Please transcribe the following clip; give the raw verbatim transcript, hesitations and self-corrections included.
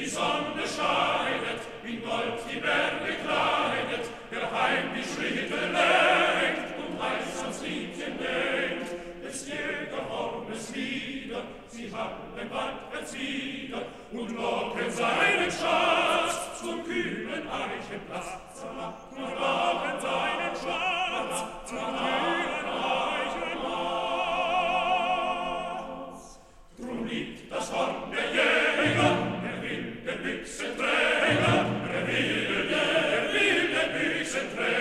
Sonne scheidet, in Gold die Berge kleidet, der heim die Schritte lenkt und heiß ans Liedchen denkt. Des Jägerhornes Lieder, sie hallen weit verzieder und locken seinen Schatz zum kühlen Eichenplatz. Und locken seinen Schatz zum kühlen Eichenplatz. Drum liegt das Horn der Jäger, der Büchsenträger, der will, der will den Büchsenträger.